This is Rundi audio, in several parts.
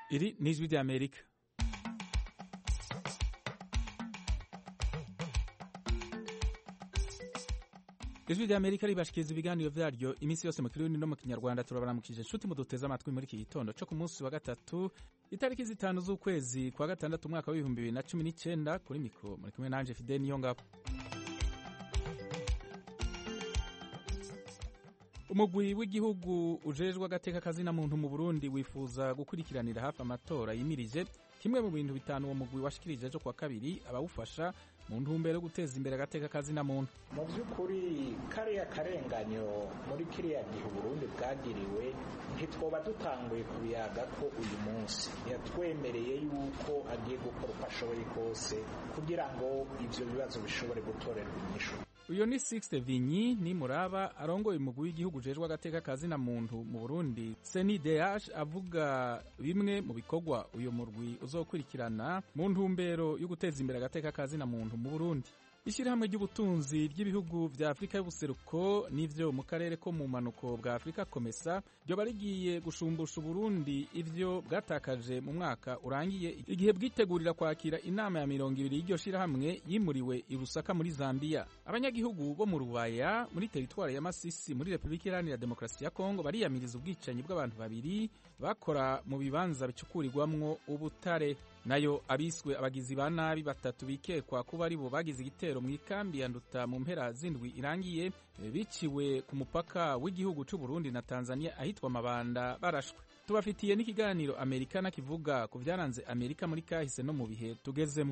Iri ni ijwi ry'Amerika. Ijwi ry'Amerika ribashikiriza ibiganiro vyaryo iminsi yose mu Kirundi no mu Kinyarwanda. Turabaramukije inshuti muduteze amatwi muri iki gitondo co ku munsi wa gatatu itariki 5 z'ukwezi kwa gatandatu umwaka wa 2019. Kuri mikro muri kumwe nanje Fidel Niyongabo. Umugwi w'igihugu ujejwe agateka kazina muntu mu Burundi wifuza gukurikiranira hafi amatora yimirije. Kimwe mu bintu bitanu uwo mugwi washikirije ejo kwa kabiri abawufasha mu ntumbero yo guteza imbere agateka kazina muntu. Mu by'ukuri kariya karenganyo muri kiriya gihe Burundi bwagiriwe ntitwoba dutanguye kubiyaga ko uyu munsi yatwemereye yuko agiye gukora uko ashoboye kose kugira ngo ivyo bibazo bishobore gutorerwa inyishu. Uyo ni Sixte Vinyi ni muraba arongoye umugwi w'igihugu ujejwe agateka kazina muntu mu Burundi CNDH avuga bimwe mu bikorwa uyo murwi uzokurikirana mu ntumbero yo guteza imbere agateka kazina muntu mu Burundi. Ishirahamwe ry'ubutunzi ry'ibihugu vya Afrika y'ubuseruko n'ivyo mu karere ko mu manuko bwa Afrika Komesa ryo barigiye gushumbusha Burundi ivyo bwatakaje mu mwaka urangiye igihe bwitegurira kwakira inama ya 20 y'iryo shirahamwe yimuriwe i Lusaka muri Zambia. Abanyagihugu bo mu Rubaya muri teritwari ya Masisi muri Republika Iharanira Demokarasi ya Kongo bariyamiriza ubwicanyi bw'abantu babiri bakora mu bibanza bicukurirwamwo ubutare. Nayo abiswe abagizi ba nabi batatu bikekwa kuba ari bo bagize igitero mu ikambi ya Nduta mu mpera zindwi irangiye biciwe ku mupaka w'igihugu c'u Burundi na Tanzania ahitwa Mabanda barashwe. Tubafitiye n'ikiganiro Amerikana kivuga ku vyaranze Amerika muri kahise no mu bihe tugezemo.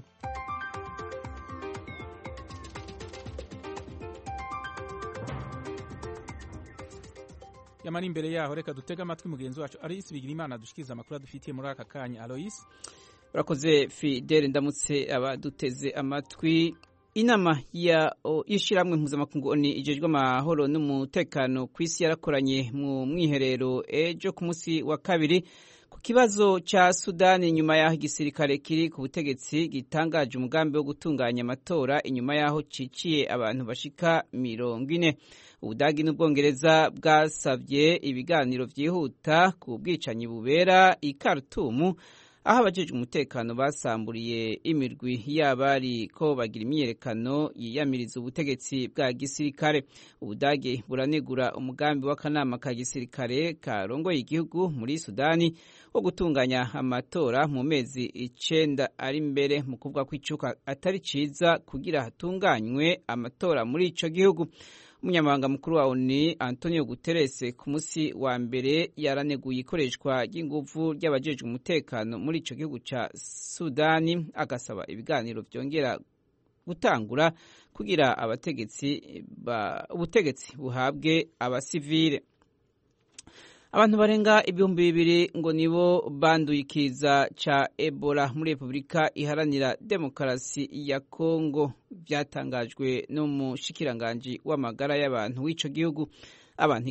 Yamani imbere yaho reka dutega amatwi mugenzi wacu Alois Bigirimana dushikiriza amakuru adufitiye muri aka kanya. Alois, urakoze Fidel, ndamutse abaduteze amatwi. Inama y'ishiramwe mpuzamakungu ONU ijejwe amahoro n'umutekano ku isi yarakoranye mu mwiherero ejo ku munsi wa kabiri ku kibazo ca Sudani nyuma yaho igisirikare kiri ku butegetsi gitangaje umugambi wo gutunganya amatora inyuma yaho ciciye abantu bashika 40. Ubudagi n'Ubwongereza bwasavye ibiganiro vyihuta ku bwicanyi bubera i Khartoum aho abajejwe umutekano basamburiye imirwi y'abari ko bagira imyiyerekano yiyamiriza ubutegetsi bwa gisirikare. Ubudagi buranegura umugambi w'akanama ka gisirikare karongoye igihugu muri Sudani wo gutunganya amatora mu mezi 9 ari imbere, mu kuvuga ko icuka atari ciza kugira hatunganywe amatora muri ico gihugu. Umunyamabanga mukuru wa ONU Antonio Guterres ku musi wa mbere yaraneguye ikoreshwa ry'inguvu ry'abajejwe umutekano muri ico gihugu ca Sudani, agasaba ibiganiro vyongera gutangura kugira ubutegetsi buhabwe abasivile. Abantu barenga 2,000 ngo nibo banduye ikiza ca Ebola muri Republika Iharanira Demokarasi ya Kongo, vyatangajwe n'umushikiranganji w'amagara y'abantu w'ico gihugu. Abantu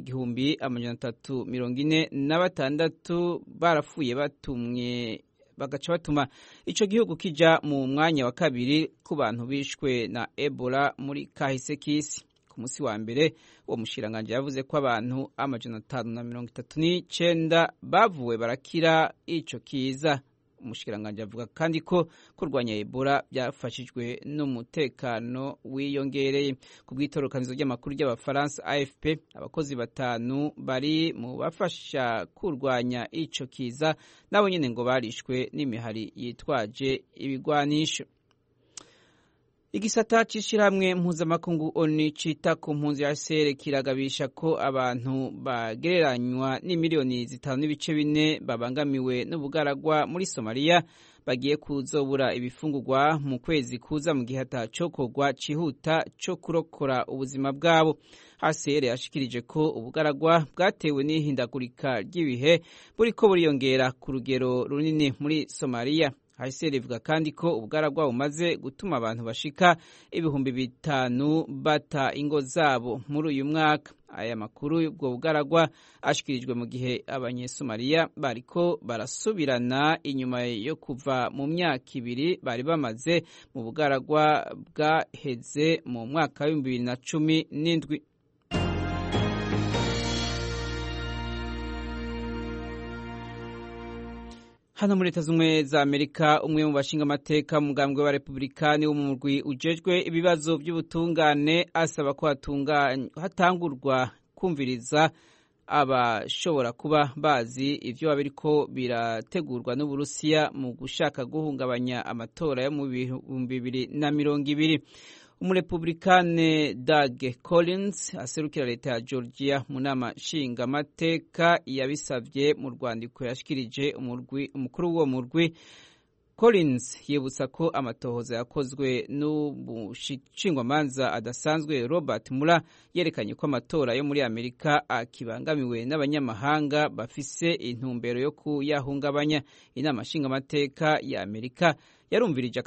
346 barapfuye bagaca batuma ico gihugu kija mu mwanya wa kabiri ku bantu bishwe na Ebola muri kahise k'isi. Ku musi wa mbere uwo mushiranganje yavuze ko abantu 539 bavuwe barakira ico kiza. Umushiranganje avuga kandi ko kurwanya Ebola byafashijwe n'umutekano wiyongereye. Ku bw'itorokanizo ry'amakuru ry'Abafaransa AFP, abakozi 5 bari mu bafasha kurwanya ico kiza nabo nyene ngo barishwe n'imihari yitwaje ibigwanisho. Igisata c'ishiramwe mpuzamakungu ONU cita ku mpunzi ya HCR kiragabisha ko abantu bagereranywa n'imiliyoni 5.4 babangamiwe n'ubugaragwa muri Somalia bagiye kuzobura ibifungurwa mu kwezi kuza mu gihe atacokorwa cihuta co kurokora ubuzima bwabo. HCR yashikirije ko ubugaragwa bwatewe n'ihindagurika ry'ibihe buriko buriyongera ku rugero runini muri Somalia. HCR ivuga kandi ko ubugaragwa bumaze gutuma abantu bashika 5,000 bata ingo zabo muri uyu mwaka. Aya makuru y'ubwo bugaragwa ashikirijwe mu gihe Abanyesomaliya bariko barasubirana inyuma yo kuva mu myaka 2 bari bamaze mu bugaragwa bwaheze mu mwaka wa 2017. Hano muri Leta Zunze za Amerika umwe mu bashinga amateka mu mugambwe wa Republikani wo mu murwi ujejwe ibibazo by'ubutungane asaba ko hatangurwa kumviriza abashobora kuba bazi ivyo babiriko birategurwa n'Uburusiya mu gushaka guhungabanya amatora yo mu 2020. Umurepublikane Doug Collins aserukira leta ya Georgia mu nama nshingamateka yabisavye mu rwandiko yashikirije umukuru w'uwo murwi. Collins yibutsa ko amatohoza yakozwe n'umushingwamanza adasanzwe Robert Mueller yerekanye ko amatora yo muri Amerika akibangamiwe n'abanyamahanga bafise intumbero yo kuyahungabanya. Inama nshingamateka ya Amerika yarumvirije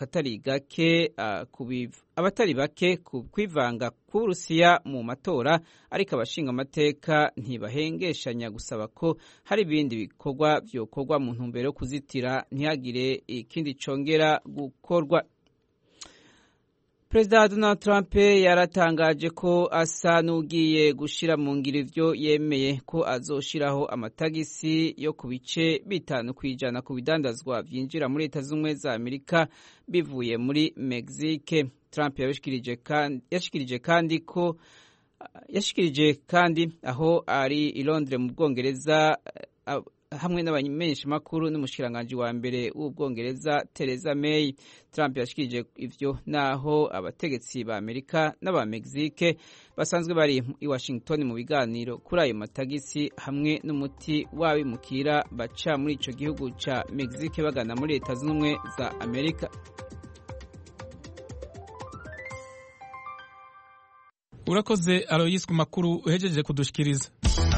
abatari bake ku kwivanga k'Uburusiya mu matora, ariko abashinga amateka ntibahengeshanya gusaba ko hari ibindi bikorwa vyokorwa mu ntumbero yo kuzitira ntihagire ikindi congera gukorwa. Perezida Donald Trump yaratangaje ko asa n'ugiye gushira mu ngiro ivyo yemeye ko azoshiraho amatagisi yo ku bice 5% ku bidandazwa vyinjira muri Leta Zunze za Amerika bivuye muri Mexique. Trump yashikirije kandi aho ari i Londres mu Bwongereza hamwe n'abamenyesha makuru n'umushikiranganje wa mbere w'Ubwongereza Theresa May. Trump yashikirije ivyo naho abategetsi ba Amerika n'aba Mexique basanzwe bari i Washington mu biganiro kuri ayo matagisi hamwe n'umuti wabimukira baca muri ico gihugu ca Mexique bagana muri Leta Zunze za Amerika. Urakoze Aloyes ku makuru uhejeje kudushikiriza.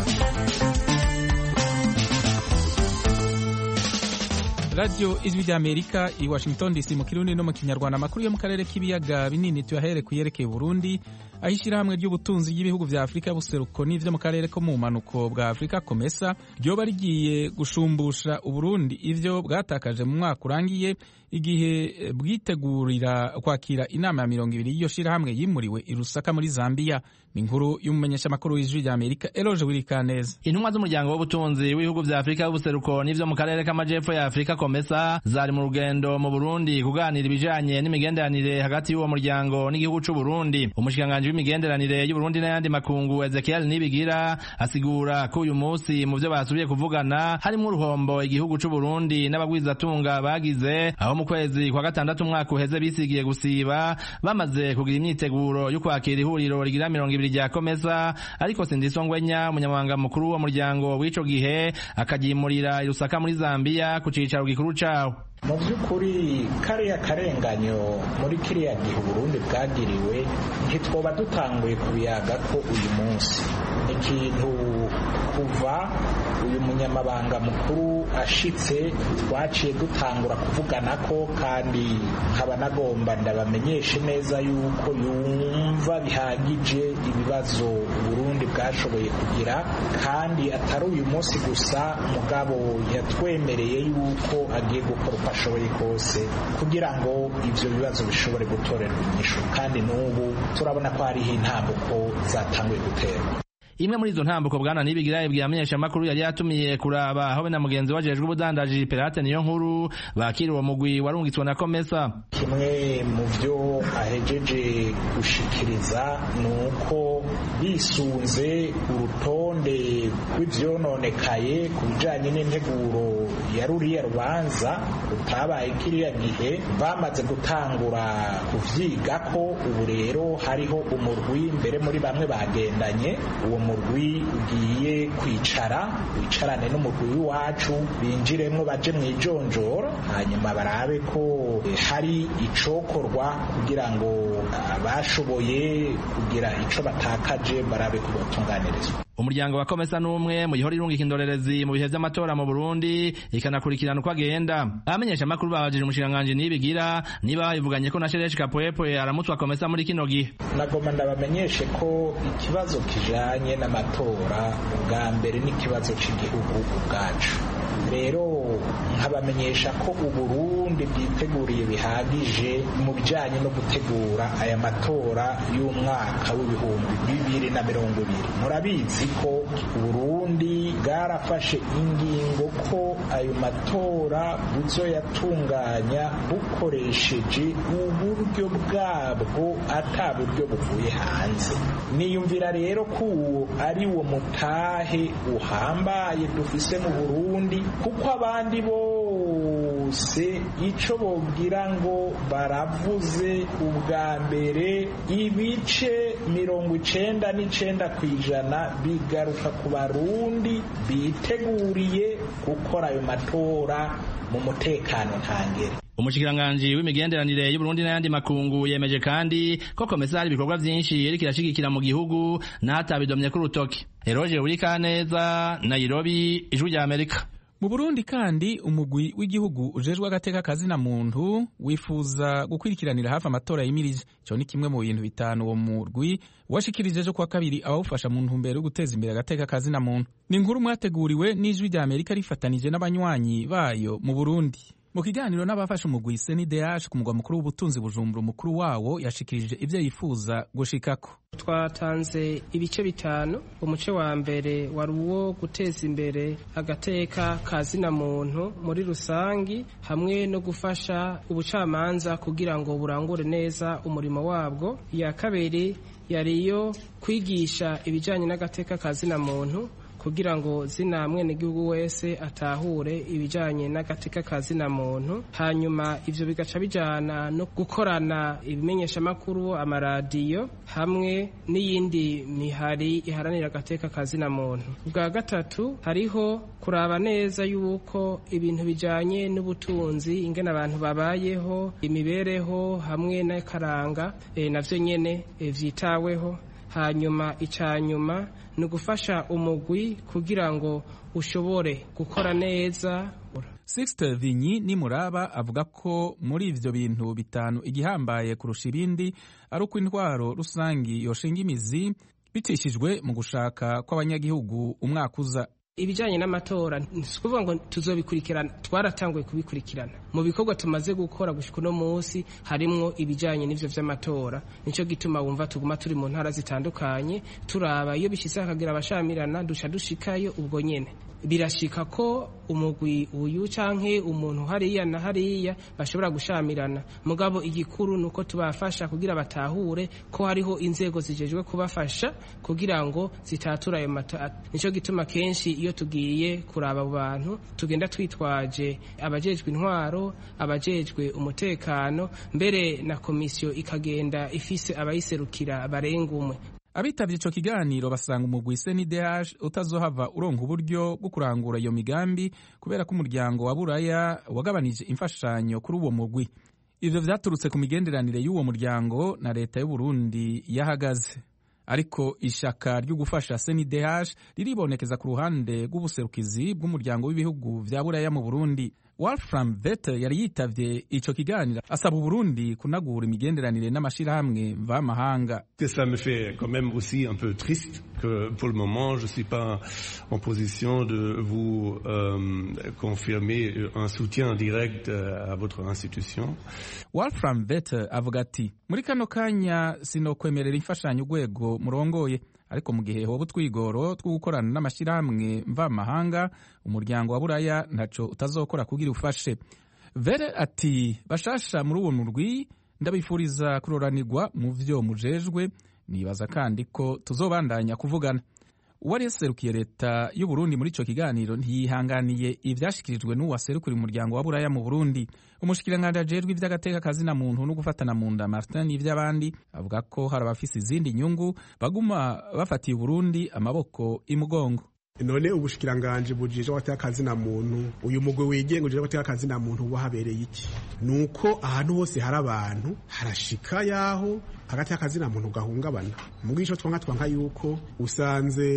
Radio Ijwi rya Amerika i Washington DC mu Kirundi no mu Kinyarwanda. Amakuru yo mu karere k'ibiyaga binini tuyahere kuyerekeye Burundi, ahishira hamwe ry'ubutunzi y'ibihugu vya Afrika y'ubuseruko n'ivyo mu karere ko mu manuko bwa Afrika Komesa ryoba rigiye gushumbusha Uburundi ivyo bwatakaje mu mwaka urangiye igihe bwitegurira kwakira inama ya 20 y'iyo shira hamwe yimuriwe i Lusaka muri Zambia. Ni inkuru y'umumenyesha makuru w'Ijwi rya Amerika Eloge Wirikaneza. Intumwa z'umuryango w'ubutunzi w'ibihugu vya Afrika y'ubuseruko n'ivyo mu karere k'amajepfo ya Afrika Komesa zari mu rugendo mu Burundi kuganira ibijanye n'imigenderanire hagati y'uwo muryango n'igihugu c'u Burundi. Umushikanganje w'imigenderanire y'u Burundi n'ayandi makungu Ezekiel Nibigira asigura ko uyu munsi mu vyo basubiye kuvugana harimo uruhombo igihugu c'u Burundi n'abagwizatunga bagize aho mu kwezi kwa gatandatu umwaka uheze bisigiye gusiba bamaze kugira imyiteguro yo kwakira ihuriro rigira 20 rya Komesa, ariko Sindisongwenya umunyamabanga mukuru wa muryango w'ico gihe akagimurira i Lusaka muri Zambia ku cicaro gikuru cawo. Mu by'ukuri kariya karenganyo muri kiriya gihe Burundi bwagiriwe ntitwoba dutanguye kubiyaga ko uyu munsi ikintu kuva uyu munyamabanga mukuru ashitse twaciye dutangura kuvugana ko, kandi nkaba nagomba ndabamenyeshe neza yuko yumva bihagije ibibazo Burundi bwashoboye kugira, kandi atari uyu munsi gusa mugabo yatwemereye yuko agiye gukora ashoboye kose kugira ngo ivyo bibazo bishobore gutorerwa inyishu, kandi n'ubu turabona ko hariho intambuko zatanguye guterwa. Imwe muri izo ntambuko bwana Nibigira yabwiye amenyesha makuru yari yatumiye kuraba aho be na mugenzi wajejwe ubudandaji Perate niyo nkuru bakiri uwo mugwi warungitswe na Komesa. Kimwe mu vyo ahejeje gushikiriza nuko bisunze urutonde rw'ivyononekaye ku bijanye n'integuro ya ruriya rubanza rutabaye kiriya gihe, bamaze gutangura kuvyiga ko ubu rero hariho umurwi mbere muri bamwe bagendanye, uwo murwi ugiye wicarane n'umurwi w'iwacu binjiremwo baje mw'ijonjora, hanyuma barabe ko hari icokorwa kugira ngo abashoboye kugira ico batakaje barabe ko botunganirizwa. Umuryango wa Komesa n'umwe mu gihora irungika indorerezi mu bihe vy'amatora mu Burundi ikanakurikirana uko agenda. Abamenyesha makuru babajije umushikanganje Nibigira niba bivuganye ko na Sheresh Kapwepwe aramutwa Komesa muri kino gihe. Nagoma ndabamenyeshe ko ikibazo kijanye n'amatora ubwa mbere n'ikibazo c'igihugu ubwacu. rero nkabamenyesha ko Uburundi bwiteguriye bihagije mu bijanye no gutegura aya matora y'umwaka w'ibihumbi 2020. Murabizi ko Uburundi bwarafashe ingingo ko ayo matora buzoyatunganya bukoresheje uburyo bwabwo ata buryo buvuye hanze. Niyumvira rero ko uwo ari wo mutahe uhambaye dufise mu Burundi, kuko abandi bose ico bogira ngo baravuze ubwa mbere ibice 99% bigaruka ku Barundi biteguriye gukora ayo matora mu mutekano ntangere. Umushikiranganji w'imigenderanire y'u Burundi n'ayandi makungu yemeje kandi ko komesa hari ibikorwa vyinshi yeriko irashigikira mu gihugu n'atabidomye ku rutoki. Eroje Urikaneza, Nairobi, Ijwi rya Amerika. Mu Burundi kandi umugwi w'igihugu ujejwe agateka kazina muntu wifuza gukwirikiranira hafi amatora yimirije. Cyo ni kimwe mu bintu bitanu uwo murwi washikirije ejo kwa kabiri abawufasha mu ntumbero yo guteza imbere agateka kazina muntu. Ni inkuru mwateguriwe n'Ijwi rya Amerika rifatanije n'abanywanyi bayo mu Burundi. Mu kiganiro n'abafasha umugwi CNDH ku mugwa mukuru w'ubutunzi Bujumbura, umukuru wawo yashikirije ivyo yifuza gushikako. Twatanze ibice bitanu. Umuce wa mbere wari uwo guteza imbere agateka kazina muntu muri rusangi hamwe no gufasha ubucamanza kugira ngo burangure neza umurimo wabwo. Ya kabiri yariyo kwigisha ibijanye n'agateka kazina muntu kugira ngo zina mwene gihugu wese atahure ibijanye n'agateka kazina muntu. Hanyuma ivyo bigaca bijana no gukorana ibimenyesha makuru, amaradiyo hamwe n'iyindi mihari iharanira agateka kazina muntu. Bwa gatatu hariho kuraba neza yuko ibintu bijanye n'ubutunzi, ingene abantu babayeho, imibereho hamwe n'akaranga navyo nyene vyitaweho. Hanyuma icanyuma ni gufasha umugwi kugira ngo ushobore gukora neza. Sixte Vinyi Nimuraba avuga ko muri ivyo bintu bitanu igihambaye kurusha ibindi ari uko intwaro rusangi yoshinga imizi bitishijwe mu gushaka kw'abanyagihugu umwaka uza. Ibijanye n'amatora sikuvuga ngo tuzobikurikirana, twaratanguye kubikurikirana. Mu bikorwa tumaze gukora gushika no munsi harimwo ibijanye n'ivyo vy'amatora. Nico gituma wumva tuguma turi mu ntara zitandukanye turaba iyo bishitse akagira abashamirana dushikayo ubwo nyene. Birashika ko umugwi uyu canke umuntu hariya na hariya bashobora gushamirana, mugabo igikuru nuko tubafasha kugira batahure ko hariho inzego zijejwe kubafasha kugira ngo zitatura ayo matora. Nico gituma kenshi iyo tugiye kuraba abo bantu tugenda twitwaje abajejwe intwaro, abajejwe umutekano, mbere na komisiyo ikagenda ifise abayiserukira barenga umwe. Abitavye ico kiganiro basanga umugwi CNDH utazohava uronka uburyo bwo kurangura iyo migambi kubera ko umuryango wa Buraya wagabanije imfashanyo kuri uwo mugwi. Ivyo vyaturutse ku migenderanire y'uwo muryango na leta y'u Burundi yahagaze. Ariko ishaka ryo gufasha CNDH riribonekeza ku ruhande rw'ubuserukizi bw'umuryango w'ibihugu vya Buraya mu Burundi. Wolfram Vette yari yitavye ico kiganiro asaba Burundi kunagura imigenderanire n'amashirahamwe mvamahanga. Ça me fait quand même aussi un peu triste que pour le moment je suis pas en position de vous confirmer un soutien direct à votre institution. Wolfram Vette avuga ati muri kano kanya sinokwemerera imfashanyo urwego murongoye, ariko mu gihe hoba utwigoro two gukorana n'amashirahamwe mvamahanga umuryango wa Buraya ntaco utazokora kugira ufashe. Vere ati bashasha muri uwo murwi ndabifuriza kuroranirwa mu vyo mujejwe, nibaza kandi ko tuzobandanya kuvugana. Uwari yaserukiye leta y'u Burundi muri ico kiganiro ntiyihanganiye ivyashikirijwe n'uwaserukira umuryango wa Buraya mu Burundi. Umushikiranganji ajejwe ivy'agateka kazina muntu no gufatana mu nda Martin n'ivy'abandi avuga ko hari abafise izindi nyungu baguma bafatiye Burundi amaboko imugongo. None ubushikiranganji bujije agateka kazina muntu, uyu mugwe wigenga uje agateka kazina muntu wahabereye iki? Nuko ahantu hose hari abantu harashika yaho agateka kazina muntu gahungabana. Mugisho twanka yuko usanze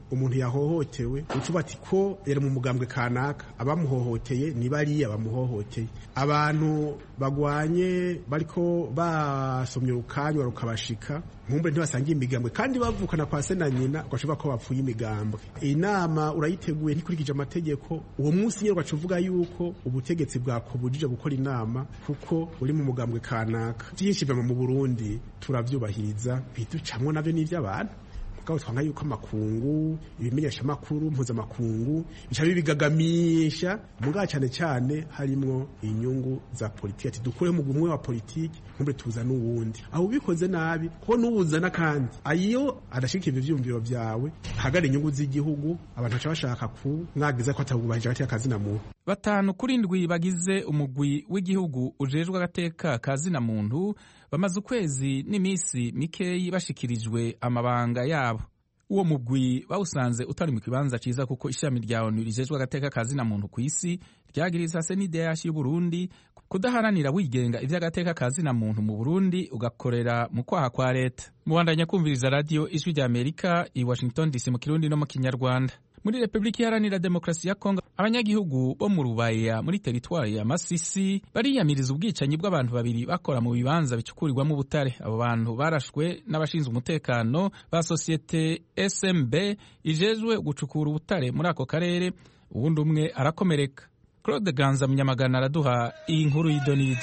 umuntu yahohotewe ucuba ati ko yari mu mugambwe kanaka abamuhohoteye ni bariya bamuhohoteye abantu bagwanye bariko basomye urukanywa rukabashika nkumbe ntibasangiye imigambwe kandi bavukana kwa se na nyina ugashobora ko bapfuye imigambwe. Inama urayiteguye ntikurikije amategeko, uwo munsi nyine ugacuvuga yuko ubutegetsi bwakubujije gukora inama kuko uri mu mugambwe kanaka. Byinshi biva mu Burundi turavyubahiriza biducamwo navyo n'ivy'abantu mugabo twanga yuko amakungu ibimenyesha makuru mpuzamakungu bica bibigagamisha mugabo cyane cyane harimwo inyungu za politiki dukure mu gumwe wa politiki nkumbe tuza n'uwundi aho bikoze nabi ko n'ubuzana kandi ayo adashikira ivyumviro vyawe hagara inyungu z'igihugu abantu baca bashaka ku mwagiza ko atabubahije hagati y'akazi na muntu. 5 kuri 7 bagize umugwi w'igihugu ujejwe agateka kazi na muntu bamaze ukwezi n'imisi mikeyi bashikirijwe amabanga yabo. Uwo mugwi bawusanze utari mu kibanza ciza kuko ishami rya ONU rijejwe agateka kazi na muntu ku isi ryagiriza CNDH y'u Burundi kudaharanira wigenga ivy'agateka kazi na muntu mu Burundi ugakorera mu kwaha kwa leta. Mubandanya kumviriza radio Ijwi rya Amerika i Washington DC mu Kirundi no mu Kinyarwanda. Muri Republika Iharanira Demokarasi ya Kongo abanyagihugu bo mu Rubaya muri teritwari ya Masisi bariyamiriza ubwicanyi bw'abantu babiri bakora mu bibanza bicukurirwamo ubutare. Abo bantu barashwe n'abashinzwe umutekano ba societe SMB ijejwe gucukura ubutare muri ako karere, uwundi umwe arakomereka. Claude Ganza Munyamagana araduha iyi nkuru y'idonido.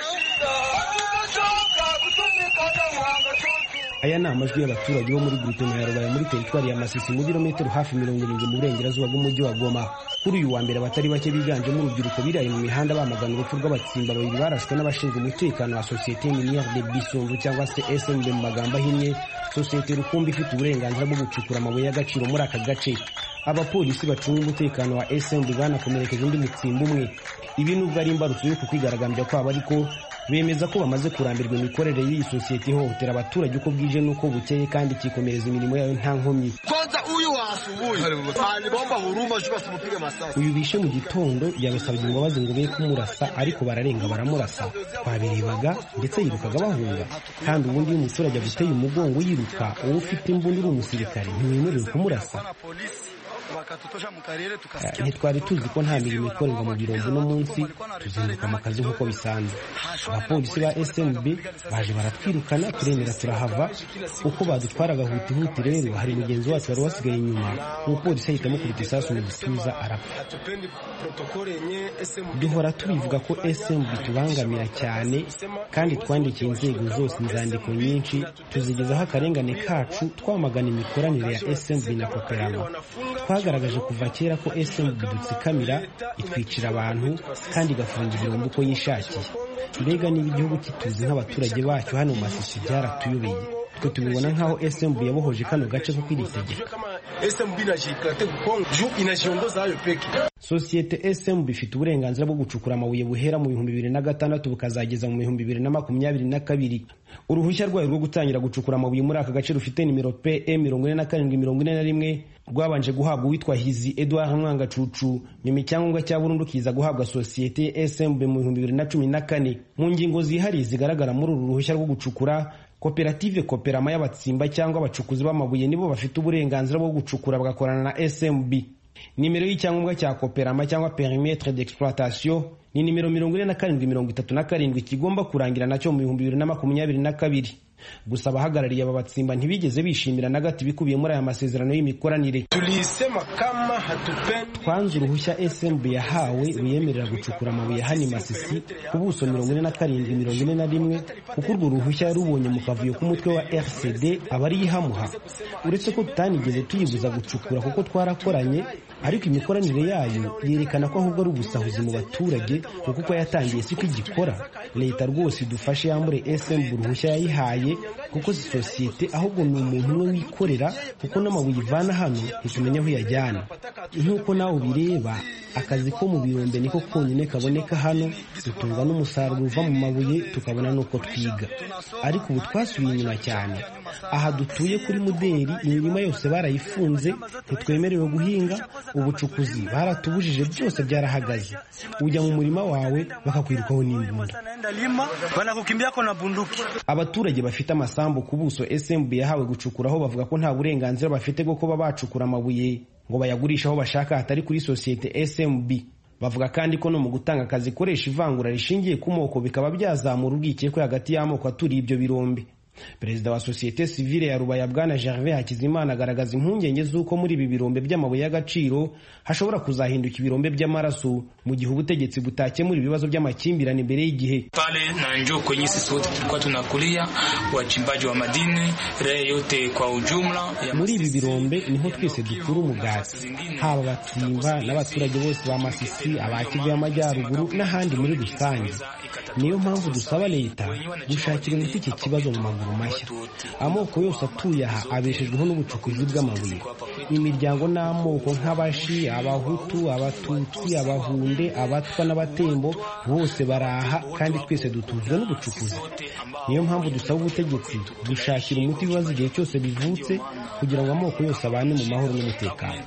Aya ni amajwi y'abaturage bo muri Groupement ya Rubaya muri teritwari ya Masisi mu birometero hafi 70 mu burengerazuba bw'umujyi wa Goma. Kuri uyu wa mbere abatari bake biganjemo urubyiruko biraye mu mihanda bamagana urupfu rw'abatsimba babiri barashwe n'abashinzwe umutekano wa Société Minière de Bisongo cyangwa se SMB mu magambo ahinnye, sosiyete rukumbi ifite uburenganzira bwo gucukura amabuye y'agaciro muri aka gace. Abapolisi bacunga umutekano wa SMB banakomerekeje undi mutsimba umwe. Ibi nubwo ari imbarutso yo kwigaragambya kwabo ariko bemeza ko bamaze kurambirwa imikorere y'iyi sosiyete ihohotera abaturage uko bwije n'uko bukeye kandi kikomereza imirimo yayo nta nkomyi. Uyu bishe mu gitondo yabasabye imbabazi ngo be kumurasa ariko bararenga baramurasa, twabirebaga ndetse yirukaga bahunga. Kandi ubundi iyo umuturage aguteye umugongo yiruka uwo ufite imbunda uri umusirikare ntiwemerewe kumurasa. Ntitwari tuzi ko nta mirimo ikorerwa mu birombo no munsi, tuzinduka mu kazi nk'uko bisanzwe. Abapolisi ba SMB baje baratwirukana turemera turahava. Uko badutwaraga huti rero hari mugenzi wacu wari wasigaye inyuma, umupolisi ahitamo kubita isasu mu gituza arapfa. Duhora tubivuga ko SMB tubangamira cyane kandi twandikiye inzego zose inzandiko nyinshi tuzigezaho akarengane kacu twamagana imikoranire ya SMB na Koperama. Twagaragaje kuva kera ko SMB dutsikamira itwicira abantu kandi igafunga ibirombo uko yishakiye. Mbega niba igihugu kituzi nk'abaturage bacyo hano mu Masisi byaratuyobeye. Twe tubibona nk'aho SMB yabohoje kano gace kuko iritegeka. Sosiyete SMB ifite uburenganzira bwo gucukura amabuye buhera mu 2006 bukazageza mu 2022. Uruhushya rwayo rwo gutangira gucukura amabuye muri aka gace rufite nimero PM4741 rwabanje guhabwa uwitwa Hizi Edouard Mwangacucu, nyuma icyangombwa cya burundu kiza guhabwa sosiyete SMB mu 2014. Mu ngingo zihari zigaragara muri uru ruhushya rwo gucukura, koperative Koperama y'abatsimba cyangwa abacukuzi b'amabuye nibo bafite uburenganzira bwo gucukura bagakorana na SMB. Nimero y'icyangombwa cya Koperama cyangwa périmètre d'exploitation ni nimero 4737 kigomba kurangira nacyo mu 2022. Gusa abahagarariye aba batsimba ntibigeze bishimira na gato bikubiye muri aya masezerano y'imikoranire. Twanze uruhushya SMB yahawe ruyemerera gucukura amabuye hani Masisi ku buso 4741 kuko urwo ruhushya rubonye mu kavuyo k'umutwe wa RCD abari yihamuha. Uretse ko tutanigeze tuyibuza gucukura kuko twarakoranye, ariko imikoranire yayo yerekana ko ahubwo ari ubusahuzi mu baturage kuko yatangiye siko igikora. Leta rwose idufashe yambure SMB uruhushya yayihaye kuko sosiyete ahubwo ni umuntu umwe wikorera kuko n'amabuye ivana hano ntitumenya aho yajyana. Nk'uko nawe bireba akazi ko mu birombe niko konyine kaboneka hano, dutunga n'umusaruro uva mu mabuye tukabona nuko twiga. Ariko ubu twasubiye inyuma cyane. Aha dutuye kuri Muderi imirima yose barayifunze, ntitwemerewe guhinga, ubucukuzi baratubujije, byose byarahagaze. Ujya mu murima wawe bakakwirukaho n'imbunda. Abaturage bafite amasambu ku buso SMB yahawe gucukuraho bavuga ko nta burenganzira bafite bwo kuba bacukura amabuye ngo bayagurisha aho bashaka hatari kuri sosiyete SMB. Bavuga kandi ko no mu gutanga akazi koresha ivangura rishingiye ku moko bikaba byazamura urwikekwe hagati y'amoko aturiye ibyo birombe. Perezida wa sosiyete sivile ya Rubaya Bwana Gervais Hakizimana agaragaza impungenge z'uko muri ibi birombe by'amabuye y'agaciro hashobora kuzahinduka ibirombe by'amaraso mu gihe ubutegetsi butakemura ibibazo by'amakimbirane imbere y'igihe. Pale na njoo kwenye sisi wote tulikuwa tunakulia wachimbaji wa madini raia yote kwa ujumla. Muri ibi birombe niho twese dukura umugati, haba batsimba n'abaturage bose ba Masisi, abakivu y'amajyaruguru n'ahandi muri rusange. Niyo mpamvu dusaba leta gushakira umuti iki kibazo mu maguru mashya. Amoko yose atuye aha abeshejweho n'ubucukuzi bw'amabuye. Imiryango n'amoko nk'abashi, abahutu, abatutsi, abahunde, abatwa n'abatembo bose baraha kandi twese dutuzwe n'ubucukuzi. Niyo mpamvu dusaba ubutegetsi gushakira umuti ibibazo igihe cyose bivutse kugira ngo amoko yose abane mu mahoro n'umutekano.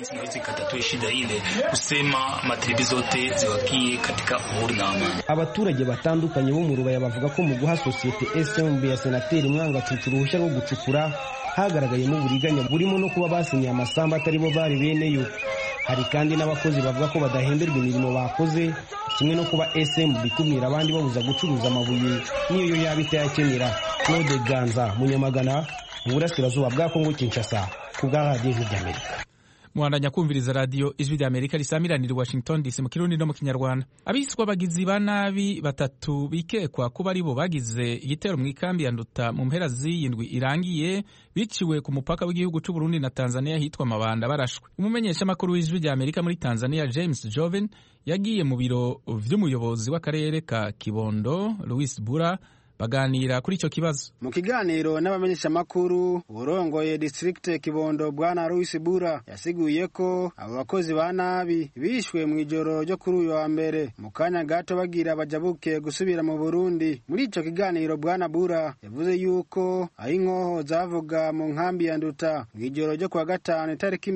Abaturage batandukanye bo mu Rubaya bavuga ko mu guha sosiyete SMB ya Senateri Mwangacucu uruhushya rwo gucukura hagaragayemo uburiganya burimo no kuba basinyiye amasambu atari bo bari beneyo. Hari kandi n'abakozi bavuga ko badahemberwa imirimo bakoze, kimwe no kuba SMB ikumira abandi babuza gucuruza amabuye niyo yaba itayakenera. Claude Ganza, Munyamagana, mu burasirazuba bwa Kongo Kinshasa, ku bwa Radio y'Amerika. Muhandanya kumviriza radio Ijwi ry'Amerika risamiranira Washington DC mu Kirundi no mu Kinyarwanda. Abiswa bagizi ba nabi batatu bikekwa kuba ari bo bagize igitero mu ikambi ya Nduta mu mpera z'indwi irangiye biciwe ku mupaka w'igihugu c'u Burundi na Tanzania hitwa Mabanda barashwe. Umumenyesha makuru w'Ijwi ry'Amerika muri Tanzania James Joven yagiye mu biro vy'umuyobozi w'akarere ka Kibondo Louis Bura baganira kuri ico kibazo. Mu kiganiro n'abamenyesha makuru urongoye district Kibondo Bwana Louis Bura yasiguye ko abo bakozi ba nabi bishwe mu ijoro ryo kuri uyu wa mbere mu kanya gato bagira bajabuke gusubira mu Burundi. Muri ico kiganiro Bwana Bura yavuze yuko aho inkoho zavuga mu nkambi ya Nduta mu ijoro ryo kwa gatanu itariki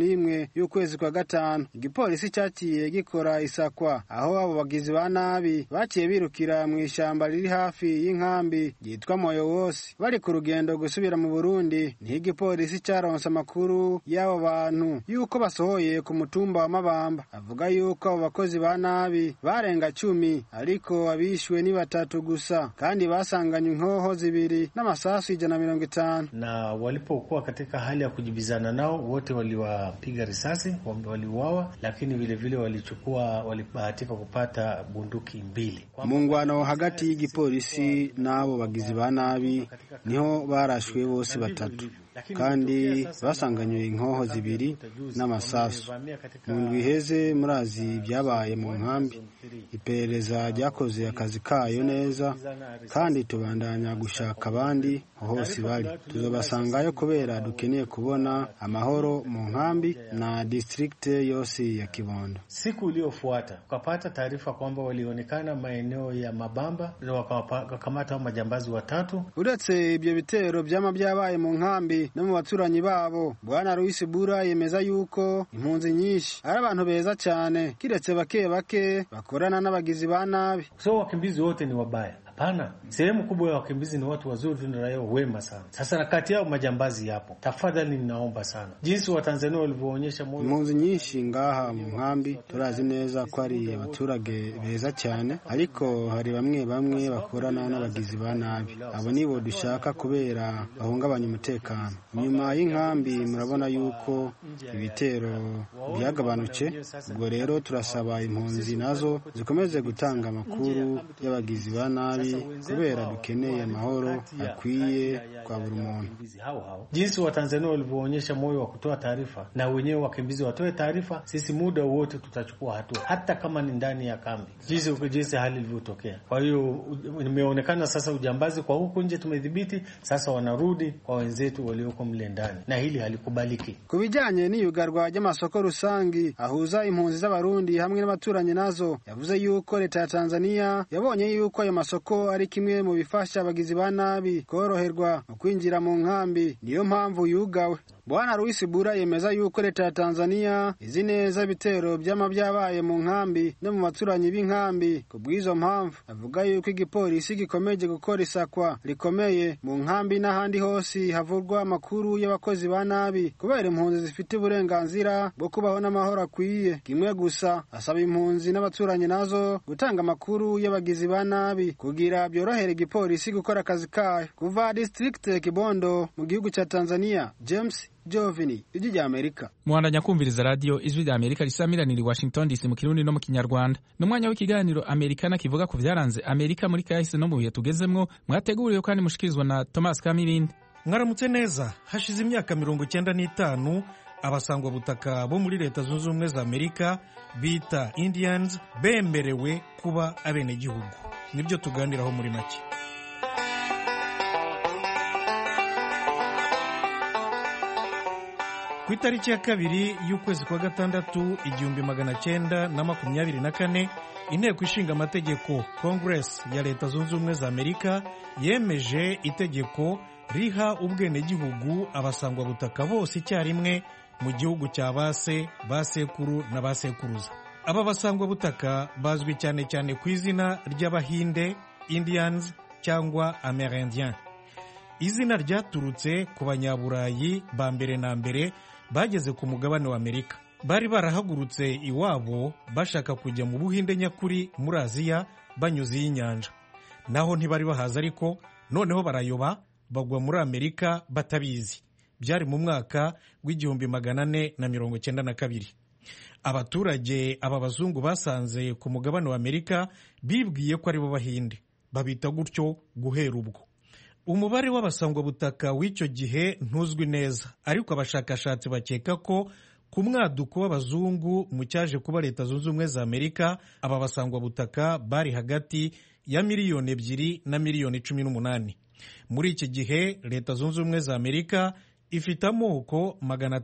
31 y'ukwezi kwa gatanu igipolisi cyaciye gikora isakwa aho abo bagizi ba nabi baciye birukira mu ishamba riri hafi y'inkambi yitwa Moyo wose bari ku rugendo gusubira mu Burundi. N'igipolisi cyaronse amakuru y'abo bantu yuko basohoye ku mutumba wa Mabamba. Avuga yuko abo bakozi ba nabi barenga 10 ariko abishwe ni batatu gusa kandi basanganywe inkoho zibiri n'amasasu 150. Na walipokuwa katika hali ya kujibizana nao wote waliwapiga risasi, waliuawa, lakini vile vile walibahatika kupata bunduki 2. Mungwano hagati y'igipolisi n'abo bagizi ba nabi niho barashwe bose batatu kandi basanganywe inkoho zibiri n'amasasu. Mu ndwi iheze murazi byabaye mu nkambi, iperereza ryakoze akazi kayo neza kandi tubandanya gushaka abandi hose bari. Tuzobasangayo kubera dukeneye kubona amahoro mu nkambi na district yose ya Kibondo. Siku iliyofuata tukapata taarifa kwamba walionekana maeneo ya Mabamba na wakakamata majambazi watatu. Uretse ibyo bitero byama byabaye mu nkambi no mu baturanyi babo, Bwana Louis Bura yemeza yuko impunzi nyinshi ari abantu beza cyane kiretse bake bakorana n'abagizi ba nabi. So wakimbizi wote ni wabaya? Hapana, sehemu kubwa ya wakimbizi ni watu wazuri na raia wema sana. Sasa na kati yao majambazi yapo. Tafadhali ninaomba sana, jinsi wa Tanzania walivyoonyesha moyo. Impunzi nyinshi ngaha mu nkambi turazi neza ko ari abaturage beza cyane, ariko hari bamwe bakorana n'abagizi ba nabi. Abo nibo dushaka kubera bahungabanya umutekano. Nyuma y'inkambi murabona yuko ibitero byagabanutse, ubwo rero turasaba impunzi nazo zikomeze gutanga amakuru y'abagizi ba nabi kubera dukeneye amahoro akwiye kwa buri muntu. Jinsi wa Tanzania walivyoonyesha moyo wa kutoa taarifa, na wenyewe wakimbizi watoe taarifa, sisi muda wote tutachukua hatua hata kama ni ndani ya kambi, jinsi hali ilivyotokea. Kwa hiyo imeonekana sasa ujambazi kwa huko nje tumedhibiti, sasa wanarudi kwa wenzetu walioko mle ndani na hili halikubaliki. Kubijanye n'iyugarwa ry'amasoko rusangi ahuza impunzi z'abarundi hamwe n'abaturanyi nazo, yavuze yuko leta ya Tanzania yabonye yuko ayo masoko ari kimwe mu bifasha abagizi ba nabi koroherwa mu kwinjira mu nkambi, niyo mpamvu yugawe. Bwana Ruisibura yemeza yuko leta ya Tanzania izi neza ibitero byama byabaye mu nkambi no mu baturanyi b'inkambi. Kubw'izo mpamvu avuga yuko igipolisi gikomeje gukora isakwa rikomeye mu nkambi n'ahandi hose havurwa amakuru y'abakozi ba nabi kubera impunzi zifite uburenganzira bwo kubaho n'amahoro akwiye. Kimwe gusa asaba impunzi n'abaturanyi nazo gutanga amakuru y'abagizi ba nabi kugira byorohere igipolisi gukora akazi kayo. Kuva district Kibondo mu gihugu cya Tanzania, James Jovini, Ijwi rya Amerika. Muhandanya kumviriza radio Ijwi rya Amerika risamiranira Washington DC mu Kirundi no mu Kinyarwanda. N'umwanya w'ikiganiro Amerikana kivuga ku byaranze Amerika muri kahise no mu bihe tugezemwo, mwateguriwe kandi mushikirizwa na Thomas Kamirindi. Mwaramutse neza. Hashize imyaka 95 abasangwa butaka bo muri Leta Zunze Ubumwe za Amerika bita Indians bemerewe kuba abenegihugu. Nibyo tuganiraho muri make. Ku itariki ya 2 y'ukwezi kwa gatandatu 1924 inteko ishinga amategeko Congress ya Leta Zunze Ubumwe za Amerika yemeje itegeko riha ubwenegihugu abasangwa butaka bose icyarimwe mu gihugu cya basekuru na basekuruza. Aba basangwa butaka bazwi cyane cyane ku izina ry'Abahinde, Indians cyangwa Amerindiens. Izina ryaturutse ku banyaburayi ba mbere na mbere bageze ku mugabane wa Amerika. Bari barahagurutse iwabo bashaka kujya mu Buhinde nyakuri muri Aziya banyuze y'inyanja. Naho ntibari bahaza ariko noneho barayoba bagwa muri Amerika batabizi. Byari mu mwaka w'1492. Abaturage aba bazungu basanze ku mugabane wa Amerika bibwiye ko ari bo Bahinde. Babita gutyo guhera ubwo. Umubare w'abasangwa butaka w'icyo gihe ntuzwi neza, ariko abashakashatsi bakeka ko ku mwaduko w'abazungu mu cyaje kuba Leta Zunze Ubumwe za Amerika aba basangwa butaka bari hagati ya 2 na 18. Muri iki gihe Leta Zunze Ubumwe za Amerika ifite amoko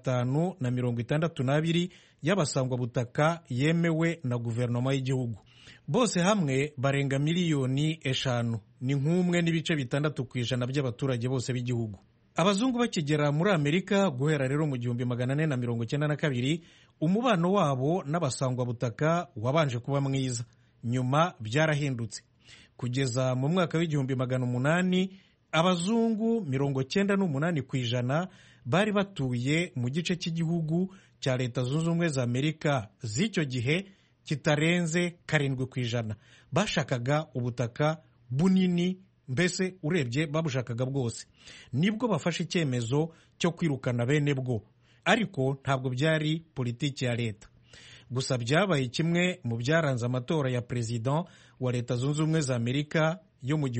562 y'abasangwa butaka yemewe na guverinoma y'igihugu. Bose hamwe barenga 5 miliyoni, ni nk'umwe n'ibice 6% by'abaturage bose b'igihugu. Abazungu bakigera muri Amerika guhera rero mu 1492, umubano wabo n'abasangwa butaka wabanje kuba mwiza. Nyuma byarahindutse. Kugeza mu mwaka w'1800 abazungu 98% bari batuye mu gice cy'igihugu cya Leta Zunze Ubumwe za Amerika z'icyo gihe kitarenze 7%. Bashakaga ubutaka bunini, mbese urebye babushakaga bwose. Nibwo bafashe icyemezo cyo kwirukana bene bwo, ariko ntabwo byari politiki ya leta. Gusa byabaye kimwe mu byaranze amatora ya president wa Leta Zunze Ubumwe za Amerika yo mu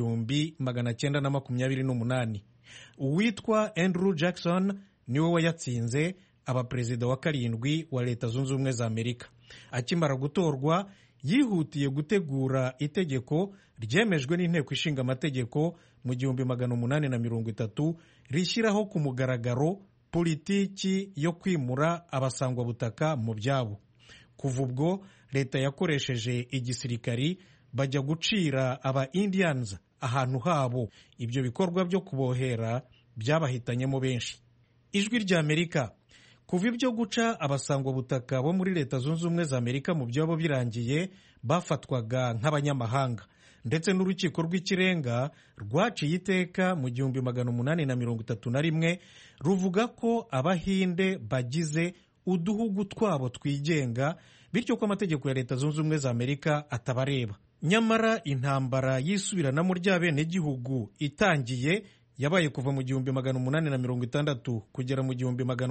1928. Uwitwa Andrew Jackson niwe wayatsinze, aba perezida wa 7 wa Leta Zunze Ubumwe za Amerika. Akimara gutorwa yihutiye gutegura itegeko ryemejwe n'inteko ishinga amategeko mu 1830 rishyiraho ku mugaragaro politiki yo kwimura abasangwa butaka mu byabo. Kuva ubwo leta yakoresheje igisirikari bajya gucira aba Indians ahantu habo. Ibyo bikorwa byo kubohera byabahitanyemo benshi. Ijwi rya Amerika. Kuva ibyo guca abasangwa butaka bo muri Leta Zunze Ubumwe za Amerika mu byabo birangiye, bafatwaga nk'abanyamahanga, ndetse n'urukiko rw'ikirenga rwaciye iteka mu 1831 ruvuga ko Abahinde bagize uduhugu twabo twigenga, bityo ko amategeko ya Leta Zunze Ubumwe za Amerika atabareba. Nyamara intambara y'isubiranamo ry'abenegihugu itangiye yabaye kuva mu 1860 kugera mu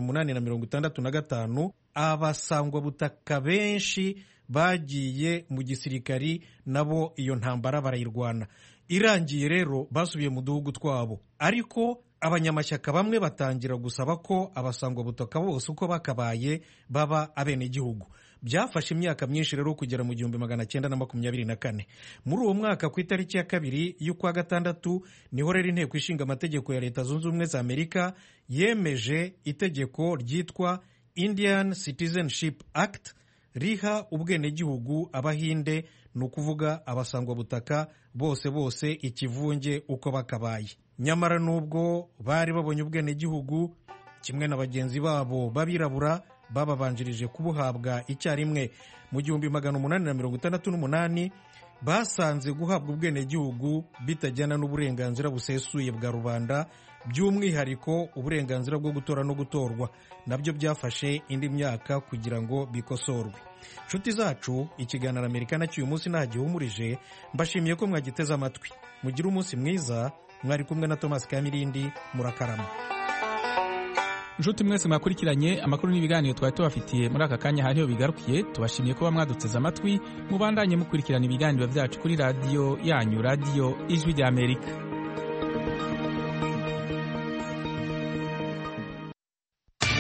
1865. Abasangwa butaka benshi bagiye mu gisirikari, nabo iyo ntambara barayirwana. Irangiye rero basubiye mu duhugu twabo, ariko abanyamashyaka bamwe batangira gusaba ko abasangwa butaka bose uko bakabaye baba abenegihugu. Byafashe imyaka myinshi rero kugera mu 1924. Muri uwo mwaka ku itariki ya 2 y'ukwa gatandatu niho rero inteko ishinga amategeko ya Leta Zunze Ubumwe za Amerika yemeje itegeko ryitwa Indian Citizenship Act riha ubwenegihugu Abahinde, ni ukuvuga abasangwa butaka bose ikivunge uko bakabaye. Nyamara nubwo bari babonye ubwenegihugu, kimwe na bagenzi babo b'abirabura bababanjirije kubuhabwa icyarimwe. Mu 1868 basanze guhabwa ubwenegihugu bitajyana n'uburenganzira busesuye bwa rubanda, by'umwihariko uburenganzira bwo gutora no gutorwa, nabyo byafashe indi myaka kugira ngo bikosorwe. Nshuti zacu, ikiganiro Amerikana cy'uyu munsi ntagihumurije. Mbashimiye ko mwagiteze amatwi. Mugire umunsi mwiza. Mwari kumwe na Thomas Kamirindi. Murakarama. Nshuti mwese mwakurikiranye amakuru n'ibiganiro twari tubafitiye muri aka kanya hariho bigarukiye. Tubashimiye kuba mwaduteze amatwi. Mubandanye mukurikirana ibiganiro byacu kuri radiyo yanyu, radiyo Ijwi ry'Amerika.